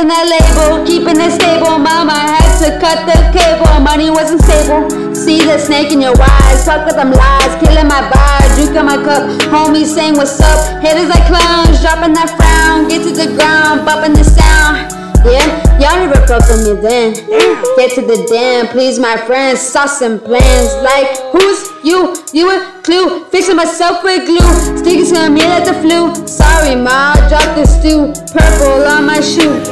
dropping that label, keeping it stable. Mama had to cut the cable, money wasn't stable. See the snake in your eyes, fuck with them lies, killing my vibe, drinking my cup. Homies saying what's up, haters like clowns, dropping that frown, get to the ground, bumping the sound. Yeah, y'all never fucked with me then. Get to the den, please my friends, sauce and plans. Like, who's you? You a clue, fixing myself with glue, sticking to me like the flu. Sorry ma, I dropped the stew, purple on my shoe.